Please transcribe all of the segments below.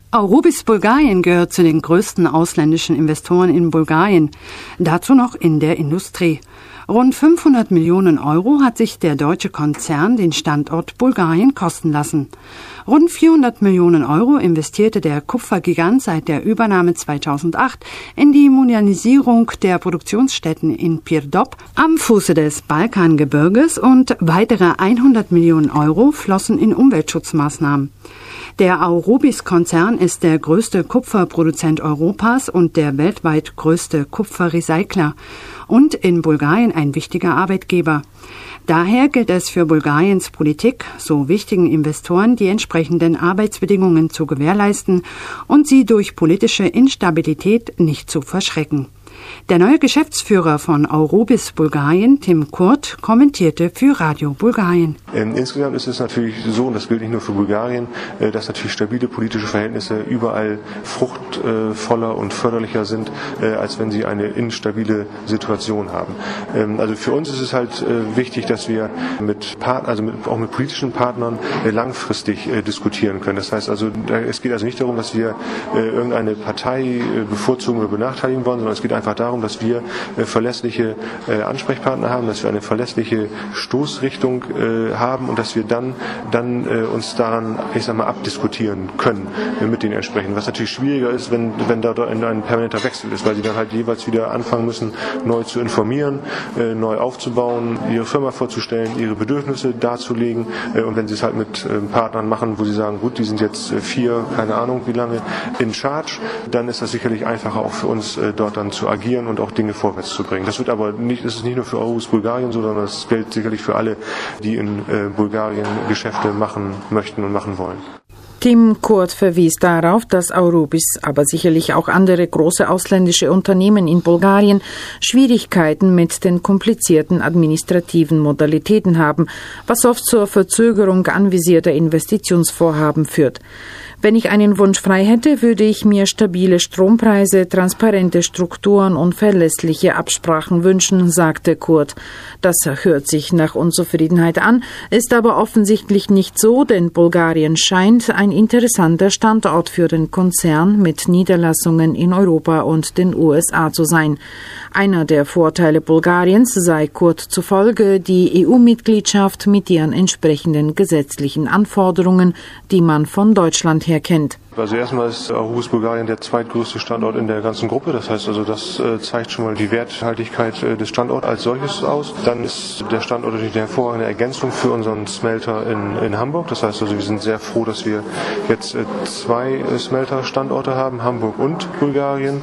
Aurubis Bulgarien gehört zu den größten ausländischen Investoren in Bulgarien, dazu noch in der Industrie. Rund 500 Millionen Euro hat sich der deutsche Konzern den Standort Bulgarien kosten lassen. Rund 400 Millionen Euro investierte der Kupfergigant seit der Übernahme 2008 in die Modernisierung der Produktionsstätten in Pirdop am Fuße des Balkangebirges und weitere 100 Millionen Euro flossen in Umweltschutzmaßnahmen. Der Aurubis-Konzern ist der größte Kupferproduzent Europas und der weltweit größte Kupferrecycler und in Bulgarien ein wichtiger Arbeitgeber. Daher gilt es für Bulgariens Politik, so wichtigen Investoren die entsprechenden Arbeitsbedingungen zu gewährleisten und sie durch politische Instabilität nicht zu verschrecken. Der neue Geschäftsführer von Aurubis Bulgarien, Tim Kurt, kommentierte für Radio Bulgarien. Insgesamt ist es natürlich so, und das gilt nicht nur für Bulgarien, dass natürlich stabile politische Verhältnisse überall fruchtvoller und förderlicher sind, als wenn sie eine instabile Situation haben. Also für uns ist es halt wichtig, dass wir auch mit politischen Partnern langfristig diskutieren können. Das heißt also, es geht also nicht darum, dass wir irgendeine Partei bevorzugen oder benachteiligen wollen, sondern es geht einfach darum, dass wir verlässliche Ansprechpartner haben, dass wir eine verlässliche Stoßrichtung haben und dass wir dann uns daran, abdiskutieren können mit den entsprechenden. Was natürlich schwieriger ist, wenn da ein permanenter Wechsel ist, weil sie dann halt jeweils wieder anfangen müssen, neu zu informieren, neu aufzubauen, ihre Firma vorzustellen, ihre Bedürfnisse darzulegen. Und wenn sie es halt mit Partnern machen, wo sie sagen, gut, die sind jetzt 4, keine Ahnung wie lange, in Charge, dann ist das sicherlich einfacher auch für uns, dort dann zu agieren und auch Dinge vorwärts zu bringen. Das ist nicht nur für Aurubis Bulgarien so, sondern das gilt sicherlich für alle, die in Bulgarien Geschäfte machen möchten und machen wollen. Tim Kurt verwies darauf, dass Aurubis, aber sicherlich auch andere große ausländische Unternehmen in Bulgarien Schwierigkeiten mit den komplizierten administrativen Modalitäten haben, was oft zur Verzögerung anvisierter Investitionsvorhaben führt. Wenn ich einen Wunsch frei hätte, würde ich mir stabile Strompreise, transparente Strukturen und verlässliche Absprachen wünschen, sagte Kurt. Das hört sich nach Unzufriedenheit an, ist aber offensichtlich nicht so, denn Bulgarien scheint ein interessanter Standort für den Konzern mit Niederlassungen in Europa und den USA zu sein. Einer der Vorteile Bulgariens sei Kurt zufolge die EU-Mitgliedschaft mit ihren entsprechenden gesetzlichen Anforderungen, die man von Deutschland her kennt. Also erstmal ist Aurubis Bulgarien der zweitgrößte Standort in der ganzen Gruppe. Das heißt also, das zeigt schon mal die Werthaltigkeit des Standorts als solches aus. Dann ist der Standort natürlich eine hervorragende Ergänzung für unseren Smelter in Hamburg. Das heißt also, wir sind sehr froh, dass wir jetzt 2 Smelter-Standorte haben, Hamburg und Bulgarien.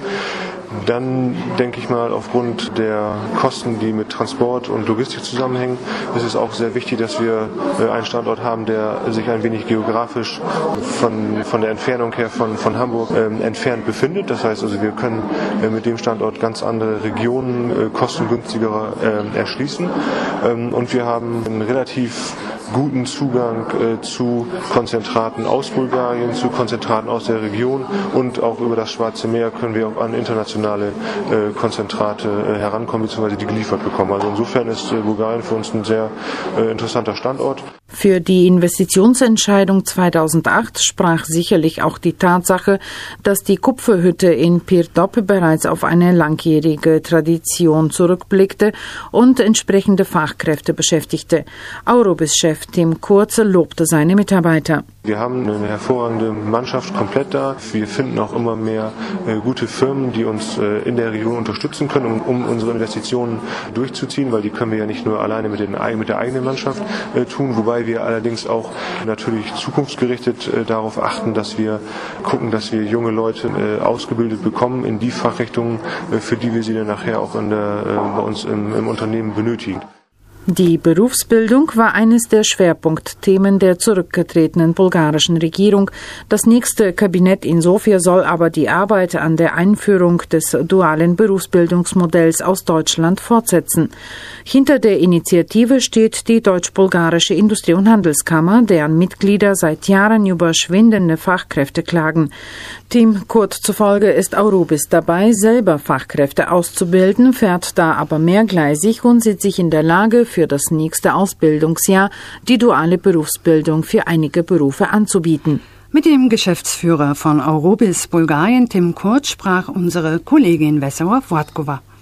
Dann denke ich mal, aufgrund der Kosten, die mit Transport und Logistik zusammenhängen, ist es auch sehr wichtig, dass wir einen Standort haben, der sich ein wenig geografisch von der Entfernung her von Hamburg entfernt befindet. Das heißt also, wir können mit dem Standort ganz andere Regionen kostengünstiger erschließen. Und wir haben einen relativ guten Zugang zu Konzentraten aus Bulgarien, zu Konzentraten aus der Region und auch über das Schwarze Meer können wir auch an internationale Konzentrate herankommen, beziehungsweise die geliefert bekommen. Also insofern ist Bulgarien für uns ein sehr interessanter Standort. Für die Investitionsentscheidung 2008 sprach sicherlich auch die Tatsache, dass die Kupferhütte in Pirdop bereits auf eine langjährige Tradition zurückblickte und entsprechende Fachkräfte beschäftigte. Aurubis-Chef Tim Kurt lobte seine Mitarbeiter. Wir haben eine hervorragende Mannschaft komplett da. Wir finden auch immer mehr gute Firmen, die uns in der Region unterstützen können, um unsere Investitionen durchzuziehen, weil die können wir ja nicht nur alleine mit der eigenen Mannschaft tun, wobei wir allerdings auch natürlich zukunftsgerichtet darauf achten, dass wir gucken, dass wir junge Leute ausgebildet bekommen in die Fachrichtungen, für die wir sie dann nachher auch bei uns im Unternehmen benötigen. Die Berufsbildung war eines der Schwerpunktthemen der zurückgetretenen bulgarischen Regierung. Das nächste Kabinett in Sofia soll aber die Arbeit an der Einführung des dualen Berufsbildungsmodells aus Deutschland fortsetzen. Hinter der Initiative steht die Deutsch-Bulgarische Industrie- und Handelskammer, deren Mitglieder seit Jahren über schwindende Fachkräfte klagen. Tim Kurt zufolge ist Aurubis dabei, selber Fachkräfte auszubilden, fährt da aber mehrgleisig und sieht sich in der Lage, für das nächste Ausbildungsjahr die duale Berufsbildung für einige Berufe anzubieten. Mit dem Geschäftsführer von Aurobis Bulgarien, Tim Kurz, sprach unsere Kollegin Vesela Votkova.